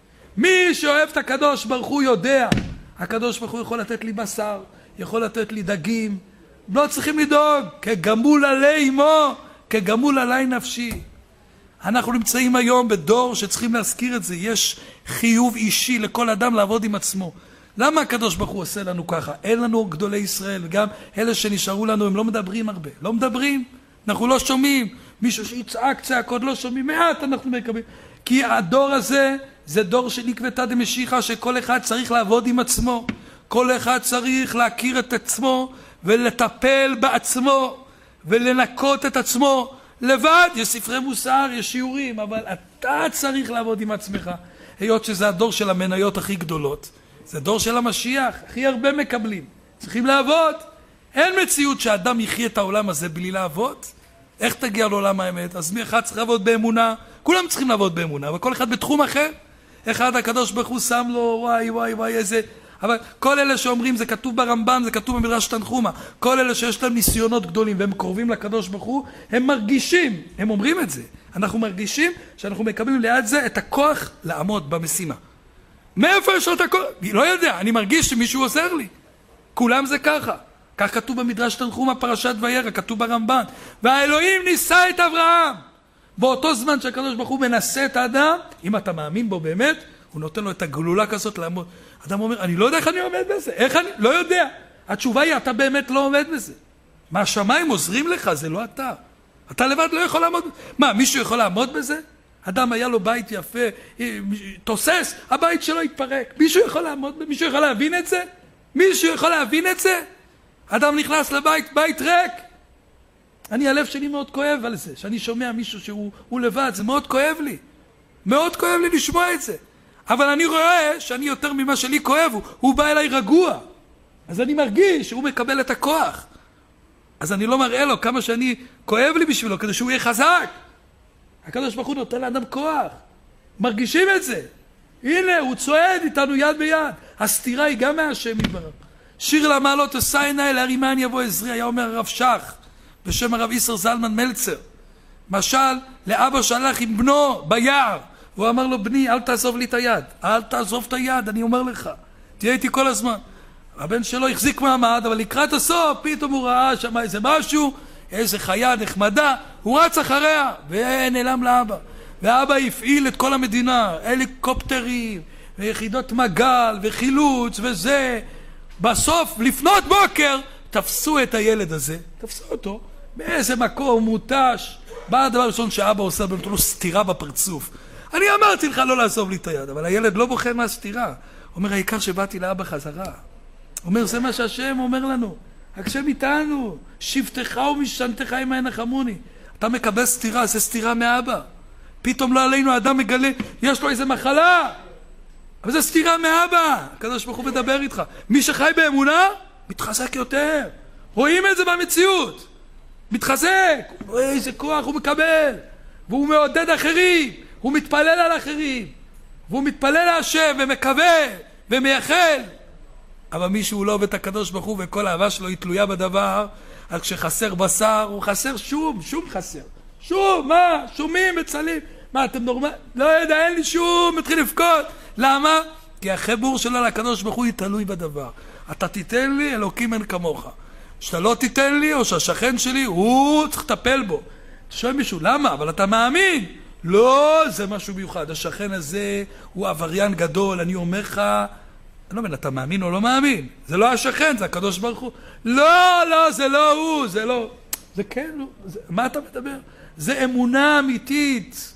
מי שאוהב את הקדוש ברוך הוא יודע, הקדוש ברוך הוא יכול לתת לי בשר, יכול לתת לי דגים, לא צריכים לדאוג, כגמול עלי אמו, כגמול עלי נפשי. אנחנו נמצאים היום בדור שצריכים להזכיר את זה, יש חיוב אישי לכל אדם לעבוד עם עצמו. למה הקדוש ברוך הוא עושה לנו ככה? אין לנו גדולי ישראל, וגם אלה שנשארו לנו הם לא מדברים הרבה, לא מדברים, אנחנו לא שומעים, מישהו שיצעק צעקות לא שומעים, מעט אנחנו מקבלים, כי הדור הזה זה דור של עקבתא דמשיחא, שכל אחד צריך לעבוד עם עצמו, כל אחד צריך להכיר את עצמו ולטפל בעצמו ולנקות את עצמו לבד. יש ספרי מוסר, יש שיעורים, אבל אתה צריך לעבוד עם עצמך. היות שזה הדור של המניות הכי גדולות, זה דור של המשיח, הכי הרבה מקבלים, צריכים לעבוד. אין מציאות שאדם יחיה את העולם הזה בלי לעבוד. איך תגיע לעולם האמת? אז מי אחד צריך לעבוד באמונה? כולם צריכים לעבוד באמונה, אבל כל אחד בתחום אחר. אחד הקדוש ברוך הוא שם לו וואי וואי וואי איזה, אבל כל אלה שאומרים, זה כתוב ברמב"ם, זה כתוב במדרש תנחומא, כל אלה שיש להם ניסיונות גדולים והם קרובים לקדוש ברוך הוא, הם מרגישים, הם אומרים את זה, אנחנו מרגישים שאנחנו מקבלים ליד זה את הכוח לעמוד במשימה. מאיפה יש לו את הכוח? לא יודע, אני מרגיש שמישהו עוזר לי. כולם זה ככה. כך כתוב במדרש תנחומא פרשת וירא, כתוב ברמב"ן. והאלוהים ניסה את אברהם. באותו זמן שהקדוש ברוך הוא מנסה את האדם, אם אתה מאמין בו באמת, הוא נותן לו את הגלולה כזאת לעמוד. אדם אומר, אני לא יודע איך אני עומד בזה. איך אני? לא יודע. התשובה היא, אתה באמת לא עומד בזה. מה, השמיים עוזרים לך? זה לא אתה. אתה לבד לא יכול לעמוד. מה, מישהו יכול לעמוד בזה? אדם היה לו בית יפה, תוסס, הבית שלו התפרק. מישהו יכול לעמוד בזה? מישהו יכול להבין את זה? מישהו יכול להבין את זה? אדם נכנס לבית, בית ריק. הלב שלי מאוד כואב על זה, שאני שומע מישהו שהוא לבד, זה מאוד כואב לי. מאוד כואב לי לשמוע את זה. אבל אני רואה שאני יותר ממה שלי כואב, הוא בא אליי רגוע. אז אני מרגיש שהוא מקבל את הכוח. אז אני לא מראה לו כמה שאני כואב לי בשבילו, כדי שהוא יהיה חזק. הקדוש ברוך הוא נותן לאדם כוח. מרגישים את זה. הנה, הוא צועד איתנו יד ביד. הסתירה היא גם מהשם יתברך. שיר למעלות אשא עיני להרימן יבוא עזרי, היה אומר הרב שך, בשם הרב איסר זלמן מלצר. משל, לאבא שהלך עם בנו ביער, הוא אמר לו, בני, אל תעזוב לי את היד, אל תעזוב את היד, אני אומר לך, תהיה איתי כל הזמן. הבן שלו החזיק מעמד, אבל לקראת הסוף, פתאום הוא ראה שם איזה משהו, איזה חיה נחמדה, הוא רץ אחריה, ונעלם לאבא. ואבא הפעיל את כל המדינה, הליקופטרים, ויחידות מגל, וחילוץ, וזה. בסוף, לפנות בוקר, תפסו את הילד הזה, תפסו אותו, באיזה מקום מוטש. בא הדבר הראשון שאבא עושה, נותן לו סתירה בפרצוף. אני אמרתי לך לא לעזוב לי את היד, אבל הילד לא בוחר מהסתירה. אומר, העיקר שבאתי לאבא חזרה. אומר, זה מה שהשם אומר לנו. השם איתנו, שבטך ומשענתך עמי ינחמוני. אתה מקבל סתירה, זה סתירה מאבא. פתאום לא עלינו, האדם מגלה, יש לו איזה מחלה. אבל זה סתירה מאבא. הקדוש ברוך הוא מדבר איתך. מי שחי באמונה, מתחזק יותר. רואים את זה במציאות. מתחזק. איזה כוח הוא מקבל. והוא מעודד אחרים. הוא מתפלל על אחרים. והוא מתפלל להשם ומקווה ומייחל. אבל מישהו לא עובד את הקדוש ברוך הוא וכל האהבה שלו היא תלויה בדבר, אז כשחסר בשר הוא חסר שום חסר. שום, מה? שומים, בצלים. מה, אתם נורמל? לא יודע, אין לי שום, מתחיל לפקוד. למה? כי החיבור שלו לקדוש ברוך הוא היא תלוי בדבר. אתה תיתן לי, אלוקים אין כמוך. שאתה לא תיתן לי, או שהשכן שלי, הוא צריך לטפל בו. אתה שואל מישהו, למה? אבל אתה מאמין. לא, זה משהו מיוחד. השכן הזה הוא עבריין גדול, אני אומר לך, אני לא מבין, אתה מאמין או לא מאמין? זה לא השכן, זה הקדוש ברוך הוא. לא, זה לא הוא, זה לא. זה כן, לא. מה אתה מדבר? זה אמונה אמיתית.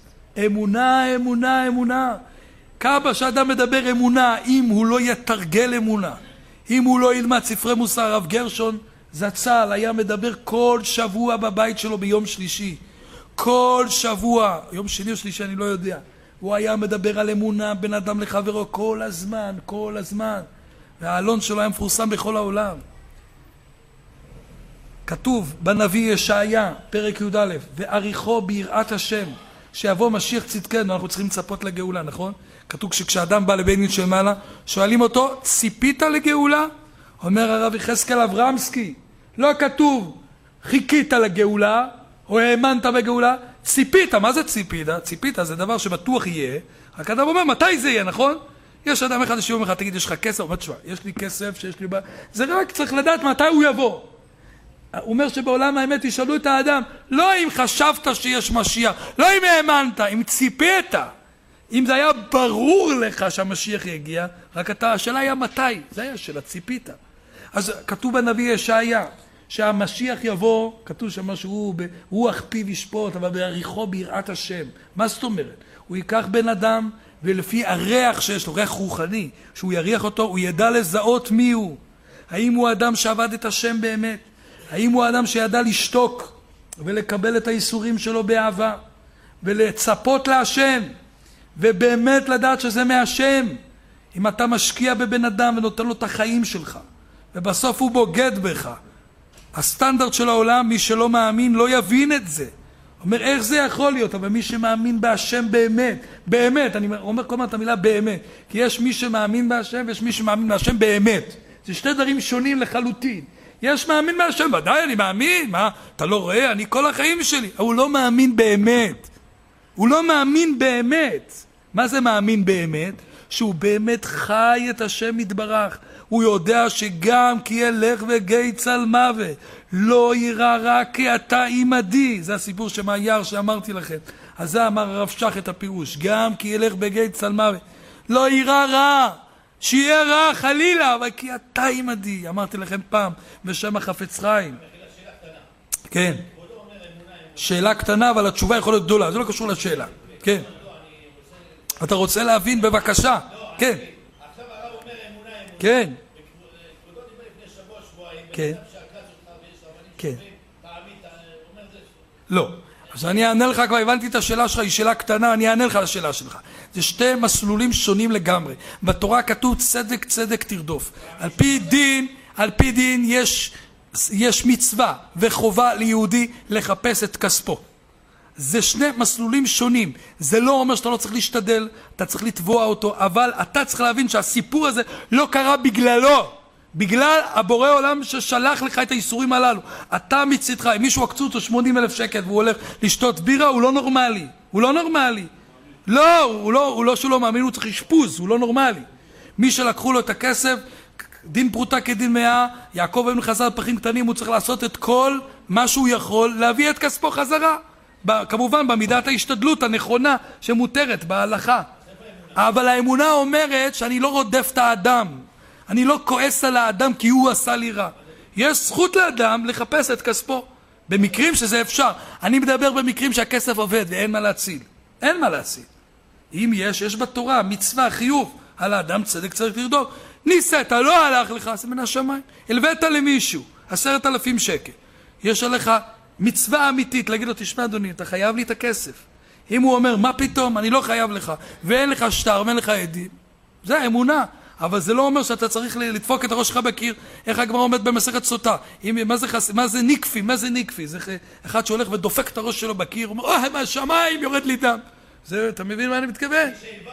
אמונה. כמה שאדם מדבר אמונה, אם הוא לא יתרגל אמונה, אם הוא לא ילמד ספרי מוסר, הרב גרשון זצ"ל היה מדבר כל שבוע בבית שלו ביום שלישי. כל שבוע, יום שני או שלישי אני לא יודע. הוא היה מדבר על אמונה בין אדם לחברו כל הזמן. והעלון שלו היה מפורסם בכל העולם. כתוב בנביא ישעיה, פרק י"א, ועריכו ביראת השם, שיבוא משיח צדקנו, אנחנו צריכים לצפות לגאולה, נכון? כתוב שכשאדם בא לבית דין של מעלה, שואלים אותו, ציפית לגאולה? אומר הרב יחזקאל אברמסקי, לא כתוב, חיכית לגאולה, או האמנת בגאולה, ציפית, מה זה ציפית? ציפית זה דבר שבטוח יהיה, רק אדם אומר, מתי זה יהיה, נכון? יש אדם אחד שיום אחד, תגיד, יש לך כסף? הוא אומר, תשמע, יש לי כסף, זה רק צריך לדעת מתי הוא יבוא. הוא אומר שבעולם האמת ישאלו את האדם, לא אם חשבת שיש משיח, לא אם האמנת, אם ציפית, אם זה היה ברור לך שהמשיח יגיע, רק השאלה היה מתי, זה היה שאלה, ציפית. אז כתוב בנביא ישעיה, שהמשיח יבוא, כתוב שם שהוא רוח פיו ישפוט, אבל בעריכו ביראת השם. מה זאת אומרת? הוא ייקח בן אדם, ולפי הריח שיש לו, ריח רוחני, שהוא יריח אותו, הוא ידע לזהות מי הוא. האם הוא אדם שעבד את השם באמת? האם הוא אדם שידע לשתוק ולקבל את האיסורים שלו באהבה ולצפות להשם ובאמת לדעת שזה מהשם? אם אתה משקיע בבן אדם ונותן לו את החיים שלך ובסוף הוא בוגד בך, הסטנדרט של העולם, מי שלא מאמין לא יבין את זה. אומר, איך זה יכול להיות? אבל מי שמאמין בהשם באמת, אני אומר כל הזמן את המילה באמת, כי יש מי שמאמין בהשם ויש מי שמאמין בהשם באמת. זה שני דברים שונים לחלוטין. יש מאמין בהשם, ודאי אני מאמין, מה? אתה לא רואה? אני כל החיים שלי. הוא לא מאמין באמת. הוא לא מאמין באמת. מה זה מאמין באמת? שהוא באמת חי את השם יתברך. הוא יודע שגם כי ילך וגיא צל מוות, לא יירא רע כי אתה עמדי. זה הסיפור שמאייר שאמרתי לכם. אז זה אמר הרב שך את הפירוש. גם כי ילך בגיא צל מוות, לא יירא רע. שיהיה רע חלילה, אבל כי אתה עמדי. אמרתי לכם פעם בשם החפץ חיים. כן. שאלה קטנה, אבל התשובה יכולה להיות גדולה. זה לא קשור לשאלה. כן. אתה רוצה להבין? בבקשה. כן. עכשיו הרב אומר אמונה. כן. וכבודו דיבר לפני שבוע-שבועיים. כן. כן. אומר זה. לא. אז אני אענה לך, כבר הבנתי את השאלה שלך, היא שאלה קטנה, אני אענה לך לשאלה שלך. זה שתי מסלולים שונים לגמרי. בתורה כתוב צדק צדק תרדוף. על פי דין יש מצווה וחובה ליהודי לחפש את כספו. זה שני מסלולים שונים. זה לא אומר שאתה לא צריך להשתדל, אתה צריך לתבוע אותו, אבל אתה צריך להבין שהסיפור הזה לא קרה בגללו. בגלל הבורא עולם ששלח לך את האיסורים הללו. אתה מצדך, אם מישהו עקצו אותו 80,000 שקל והוא הולך לשתות בירה, הוא לא נורמלי. הוא לא נורמלי. לא, הוא לא שהוא לא מאמין, הוא צריך אשפוז, הוא לא נורמלי. מי שלקחו לו את הכסף, דין פרוטה כדין מאה, יעקב אבינו חזר פחים קטנים, הוא צריך לעשות את כל מה שהוא יכול, להביא את כספו חזרה. כמובן במידת ההשתדלות הנכונה שמותרת בהלכה. אבל האמונה אומרת שאני לא רודף את האדם. אני לא כועס על האדם כי הוא עשה לי רע. יש זכות לאדם לחפש את כספו. במקרים שזה אפשר. אני מדבר במקרים שהכסף עובד ואין מה להציל. אין מה להציל. אם יש בתורה מצווה, חיוב. על האדם צדק צריך לרדוף. ניסית, לא הלך לך, זה מן השמיים. הלווית למישהו, 10,000 שקל. יש עליך מצווה אמיתית, להגיד לו, תשמע אדוני, אתה חייב לי את הכסף. אם הוא אומר, מה פתאום, אני לא חייב לך, ואין לך שטר, ואין לך עדים. זה האמונה. אבל זה לא אומר שאתה צריך לדפוק את הראש שלך בקיר. איך הגמרא עומד במסכת סוטה? מה זה ניקפי? מה זה ניקפי? זה אחד שהולך ודופק את הראש שלו בקיר, הוא אומר, מהשמיים יורד לי דם. זה, אתה מבין מה אני מתכוון?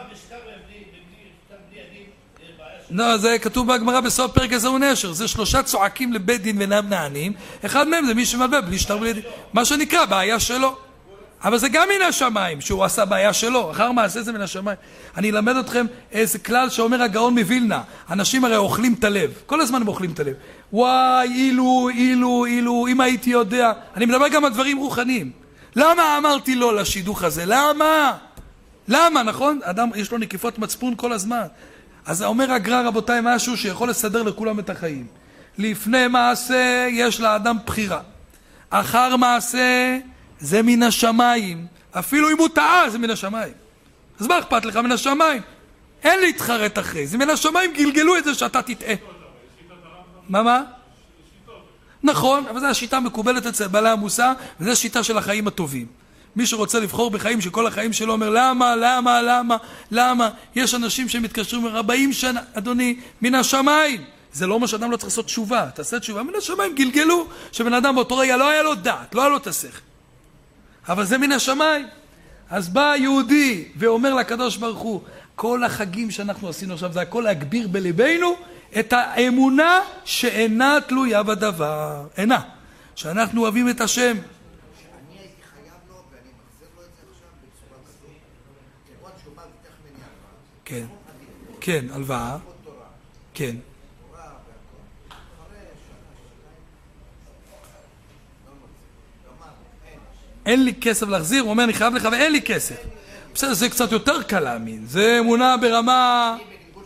לא, זה כתוב בהגמרא בסוף פרק הזה הוא נשר. זה 3 צועקים לבית דין ואינם נענים. אחד מהם זה מי שמלווה בלי שטר בלי דין. מה שנקרא בעיה שלו. אבל זה גם מן השמיים, שהוא עשה בעיה שלו. אחר מעשה זה מן השמיים. אני אלמד אתכם איזה כלל שאומר הגאון מווילנה. אנשים הרי אוכלים את הלב. כל הזמן הם אוכלים את הלב. וואי, אילו, אם הייתי יודע. אני מדבר גם על דברים רוחניים. למה אמרתי לא לשידוך הזה? למה, נכון? אדם יש לו נקיפות מצפון כל הזמן. אז אומר הגר"א, רבותיי, משהו שיכול לסדר לכולם את החיים. לפני מעשה יש לאדם בחירה. אחר מעשה זה מן השמיים. אפילו אם הוא טעה זה מן השמיים. אז מה אכפת לך מן השמיים? אין להתחרט אחרי. זה מן השמיים, גלגלו את זה שאתה תטעה. מה? נכון, אבל זו השיטה מקובלת אצל בעלי המוסר, וזו השיטה של החיים הטובים. מי שרוצה לבחור בחיים שכל החיים שלו אומר למה? יש אנשים שמתקשרים 40 שנה, אדוני, מן השמיים. זה לא אומר שאדם לא צריך לעשות תשובה. תעשה תשובה, מן השמיים גלגלו שבן אדם באותו רגע לא היה לו דעת, לא היה לו את השכל. אבל זה מן השמיים. אז בא יהודי ואומר לקדוש ברוך הוא, כל החגים שאנחנו עשינו עכשיו זה הכל להגביר בליבנו את האמונה שאינה תלויה בדבר. אינה. שאנחנו אוהבים את השם. כן, הלוואה. כן. אין לי כסף להחזיר, הוא אומר אני חייב לך ואין לי כסף. בסדר, זה קצת יותר קל להאמין. זה אמונה ברמה...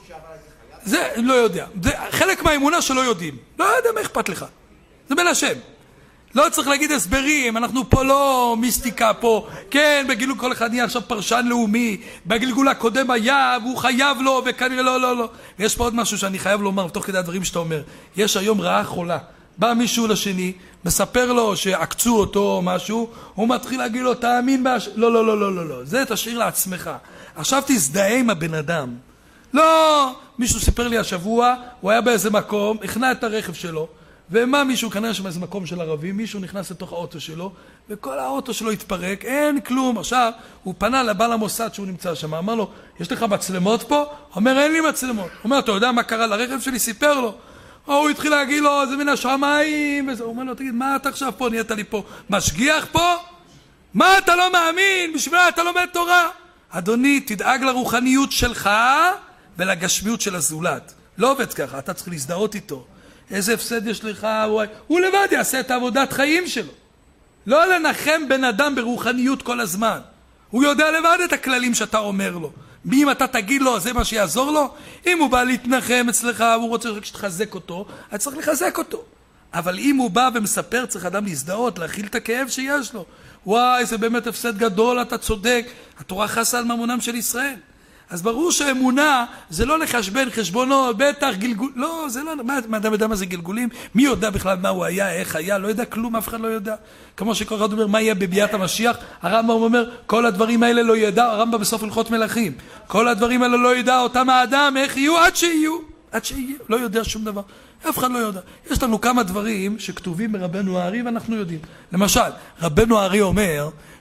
זה לא יודע. זה חלק מהאמונה שלא יודעים. לא יודע מה אכפת לך. זה בין השם. לא צריך להגיד הסברים, אנחנו פה לא מיסטיקה פה. כן, בגילגול כל אחד נהיה עכשיו פרשן לאומי. בגלגול הקודם היה, והוא חייב לו, וכנראה לא. ויש פה עוד משהו שאני חייב לומר, תוך כדי הדברים שאתה אומר. יש היום רעה חולה. בא מישהו לשני, מספר לו שעקצו אותו או משהו, הוא מתחיל להגיד לו, תאמין לא. זה תשאיר לעצמך. עכשיו תזדהה עם הבן אדם. לא, מישהו סיפר לי השבוע, הוא היה באיזה מקום, הכנע את הרכב שלו, ומה מישהו, כנראה שם איזה מקום של ערבים, מישהו נכנס לתוך האוטו שלו, וכל האוטו שלו התפרק, אין כלום. עכשיו, הוא פנה לבעל המוסד שהוא נמצא שם, אמר לו, יש לך מצלמות פה? אומר, אין לי מצלמות. הוא אומר, אתה יודע מה קרה לרכב שלי? סיפר לו. הוא התחיל להגיד לו, זה מן השמיים, הוא אומר לו, תגיד, מה אתה עכשיו פה? נהיית לי פה משגיח פה? מה אתה לא מאמין? בשביל אתה לומד תורה? אדוני, תדאג לרוחניות שלך ולגשמיות של הזולת. לא עובד ככה, אתה צריך להזדהות איתו. איזה הפסד יש לך? הוא לבד יעשה את עבודת חיים שלו. לא לנחם בן אדם ברוחניות כל הזמן. הוא יודע לבד את הכללים שאתה אומר לו. אם אתה תגיד לו, זה מה שיעזור לו? אם הוא בא להתנחם אצלך, הוא רוצה שתחזק אותו, אז צריך לחזק אותו. אבל אם הוא בא ומספר, צריך אדם להזדהות, להכיל את הכאב שיש לו. וואי, זה באמת הפסד גדול, אתה צודק. התורה חסה על ממונם של ישראל. אז ברור שהאמונה זה לא לחשבן חשבונות, בטח גלגול, לא, זה לא, מה אדם יודע מה זה גלגולים? מי יודע בכלל מה הוא היה, איך היה, לא יודע כלום, אף אחד לא יודע. כמו שכל אחד אומר, מה יהיה בביאת המשיח? הרמב"ם אומר, כל הדברים האלה לא ידע, הרמב"ם בסוף הלכות מלכים. כל הדברים האלה לא ידע אותם האדם, איך יהיו, עד שיהיו, לא יודע שום דבר. אף אחד לא יודע. יש לנו כמה דברים שכתובים ברבנו הארי ואנחנו יודעים. למשל, רבנו הארי אומר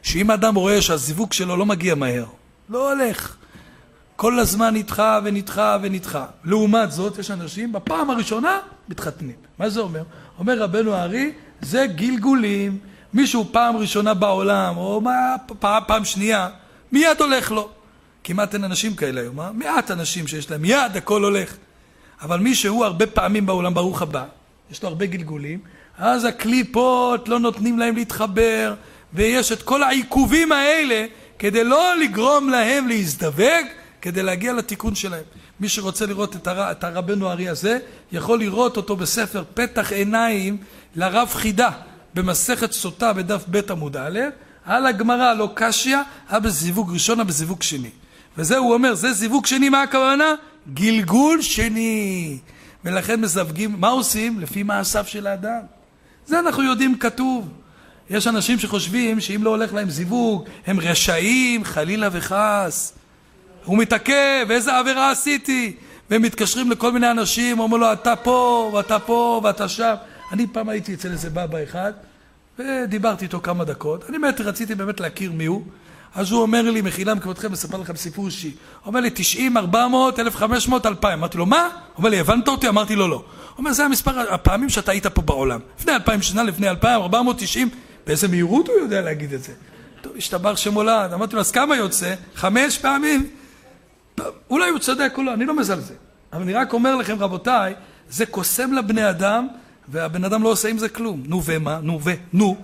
שאם אדם רואה שהזיווג שלו לא מגיע מהר, לא הולך, כל הזמן נדחה ונדחה ונדחה. לעומת זאת, יש אנשים בפעם הראשונה מתחתנים. מה זה אומר? אומר רבנו הארי, זה גלגולים. מישהו פעם ראשונה בעולם, או פעם שנייה, מיד הולך לו. כמעט אין אנשים כאלה היום, מעט אנשים שיש להם, מיד הכל הולך. אבל מי שהוא הרבה פעמים בעולם, ברוך הבא, יש לו הרבה גלגולים, אז הקליפות לא נותנים להם להתחבר, ויש את כל העיכובים האלה, כדי לא לגרום להם להזדווג, כדי להגיע לתיקון שלהם. מי שרוצה לראות את הרבנו הארי הזה, יכול לראות אותו בספר פתח עיניים לרב חידה, במסכת סוטה בדף ב' עמוד א', על הגמרא לא קשיא, בזיווג ראשון, בזיווג שני. וזה הוא אומר, זה זיווג שני, מה הכוונה? גלגול שני. ולכן מזווגים, מה עושים? לפי מעשיו של האדם. זה אנחנו יודעים כתוב. יש אנשים שחושבים שאם לא הולך להם זיווג, הם רשעים, חלילה וחס. הוא מתעכב, איזה עבירה עשיתי? והם מתקשרים לכל מיני אנשים, אומר לו, אתה פה, ואתה פה, ואתה שם. אני פעם הייתי אצל איזה בבא אחד, ודיברתי איתו כמה דקות. אני רציתי באמת להכיר מי הוא. אז הוא אומר לי, מחילה מכבודכם, לספר לכם סיפור אישי. הוא אומר לי, 90, 400, 1500, 2000. אמרתי לו, מה? הוא אומר לי, הבנת אותי? אמרתי לו, לא. הוא אומר, זה המספר הפעמים שאתה היית פה בעולם. לפני 2000 שנה, לפני 2490, באיזה מהירות הוא יודע להגיד את זה. טוב, השתבח שמולד. אמרתי לו, אז כמה יוצא? 5 פעמים? טוב, אולי הוא צודק או לא, אני לא מזלזל. אבל אני רק אומר לכם, רבותיי, זה קוסם לבני אדם, והבן אדם לא עושה עם זה כלום. נו ומה? נו.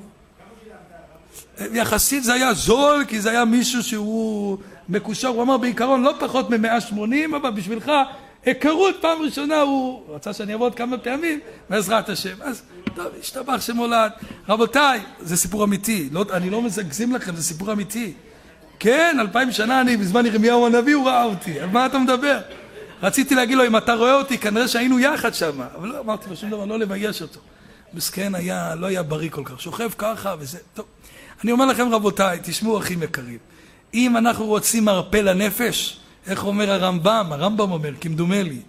יחסית זה היה זול, כי זה היה מישהו שהוא מקושר, הוא אמר בעיקרון לא פחות מ-180, אבל בשבילך, היכרות פעם ראשונה הוא רצה שאני אעבוד כמה פעמים, בעזרת השם. אז טוב, השתבח שמולד. רבותיי, זה סיפור אמיתי, אני לא מזגזים לכם, זה סיפור אמיתי. כן, 2000 שנה אני, בזמן ירמיהו הנביא הוא ראה אותי, על מה אתה מדבר? רציתי להגיד לו, אם אתה רואה אותי, כנראה שהיינו יחד שם, אבל לא אמרתי לו שום דבר, לא לבייש אותו. מסכן לא היה בריא כל כך, שוכב ככה וזה, טוב. אני אומר לכם רבותיי, תשמעו אחים יקרים, אם אנחנו רוצים מרפא לנפש, איך אומר הרמב"ם אומר, כמדומה לי,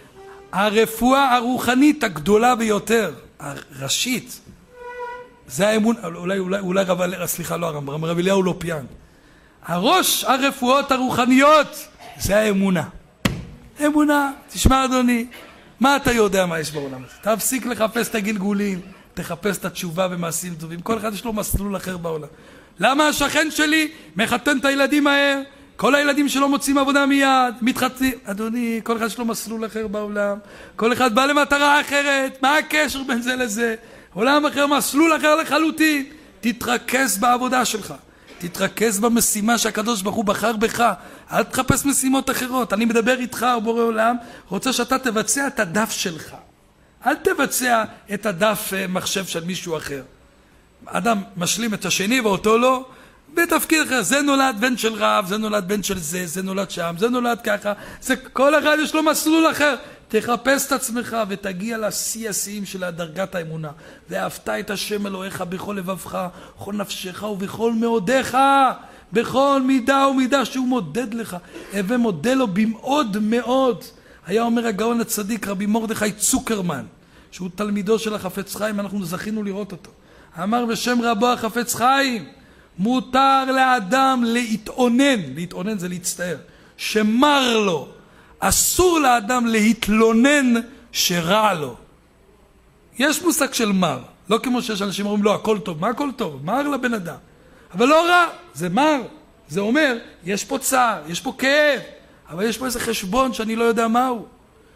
הרפואה הרוחנית הגדולה ביותר, הראשית, זה האמון, אולי סליחה, לא הרמב"ם, רב אליהו לופיאן, הראש הרפואות הרוחניות, זה האמונה. אמונה, תשמע אדוני, מה אתה יודע מה יש בעולם הזה? תפסיק לחפש את הגלגולים, תחפש את התשובה במעשים טובים. כל אחד יש לו מסלול אחר בעולם. למה השכן שלי מחתן את הילדים מהר? כל הילדים שלו מוצאים עבודה מיד, מתחתנים. אדוני, כל אחד יש לו מסלול אחר בעולם. כל אחד בא למטרה אחרת. מה הקשר בין זה לזה? עולם אחר, מסלול אחר לחלוטין. תתרכז בעבודה שלך. תתרכז במשימה שהקדוש ברוך הוא בחר בך. אל תחפש משימות אחרות. אני מדבר איתך, בורא עולם, רוצה שאתה תבצע את הדף שלך. אל תבצע את הדף מחשב של מישהו אחר. אדם משלים את השני ואותו לא, בתפקיד אחר. זה נולד בן של רב, זה נולד בן של זה נולד שם, זה נולד ככה. כל אחד יש לו מסלול אחר. תחפש את עצמך ותגיע לשיא השיאים של דרגת האמונה. ואהבת את השם אלוהיך בכל לבבך, בכל נפשך ובכל מאודיך, בכל מידה ומידה שהוא מודד לך. הווה מודה לו במאוד מאוד. היה אומר הגאון הצדיק רבי מרדכי צוקרמן, שהוא תלמידו של החפץ חיים, אנחנו זכינו לראות אותו. אמר בשם רבו החפץ חיים, מותר לאדם להתאונן זה להצטער, שמר לו. אסור לאדם להתלונן שרע לו. יש מושג של מר, לא כמו שיש אנשים אומרים, לא, הכל טוב. מה הכל טוב? מר לבן אדם. אבל לא רע, זה מר. זה אומר, יש פה צער, יש פה כאב, אבל יש פה איזה חשבון שאני לא יודע מהו.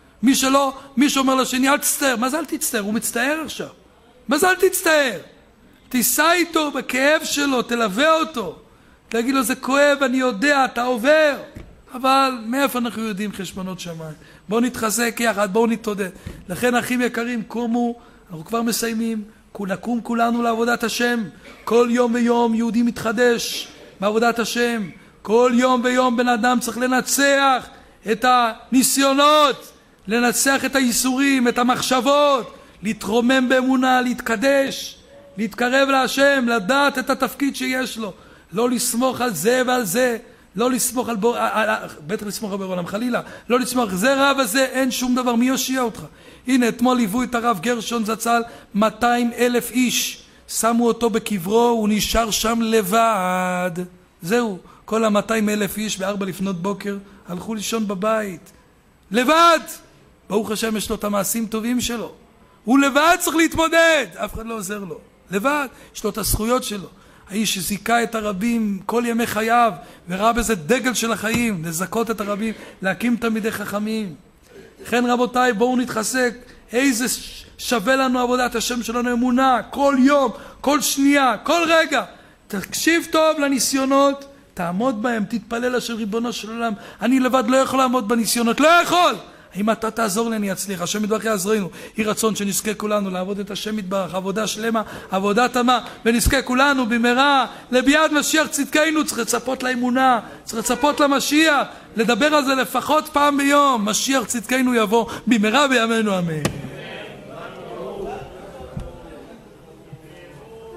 מי שאומר לשני, אל תצטער. מה זה אל תצטער? הוא מצטער עכשיו. מה זה אל תצטער? תיסע איתו בכאב שלו, תלווה אותו. תגיד לו, זה כואב, אני יודע, אתה עובר. אבל מאיפה אנחנו יודעים חשבונות שמיים? בואו נתחזק יחד, בואו נתעודד. לכן אחים יקרים, קומו, אנחנו כבר מסיימים, נקום כולנו לעבודת השם. כל יום ויום יהודי מתחדש בעבודת השם. כל יום ויום בן אדם צריך לנצח את הניסיונות, לנצח את האיסורים, את המחשבות, להתרומם באמונה, להתקדש, להתקרב להשם, לדעת את התפקיד שיש לו, לא לסמוך על זה ועל זה, לא לסמוך על בטח לסמוך על בור עולם, חלילה, לא לסמוך, זה רב הזה, אין שום דבר, מי יושיע אותך? הנה, אתמול ליוו את הרב גרשון זצ"ל 200,000 איש, שמו אותו בקברו, הוא נשאר שם לבד. זהו, כל 200,000 איש ב4 לפנות בוקר הלכו לישון בבית. לבד! ברוך השם יש לו את המעשים טובים שלו. הוא לבד צריך להתמודד, אף אחד לא עוזר לו. לבד, יש לו את הזכויות שלו. האיש שזיקה את הרבים כל ימי חייו, וראה בזה דגל של החיים, לזכות את הרבים, להקים תלמידי חכמים. לכן רבותיי, בואו נתחזק. איזה שווה לנו עבודת השם שלנו, אמונה, כל יום, כל שנייה, כל רגע. תקשיב טוב לניסיונות, תעמוד בהם, תתפלל אשר ריבונו של עולם. אני לבד לא יכול לעמוד בניסיונות, לא יכול. אם אתה תעזור לי אני אצליח, השם יתברך יעזרנו. יהי רצון שנזכה כולנו לעבוד את השם יתברך, עבודה שלמה, עבודה תמה, ונזכה כולנו במהרה לביאת משיח צדקנו. צריך לצפות לאמונה, צריך לצפות למשיח, לדבר על זה לפחות פעם ביום. משיח צדקנו יבוא במהרה בימינו, אמן.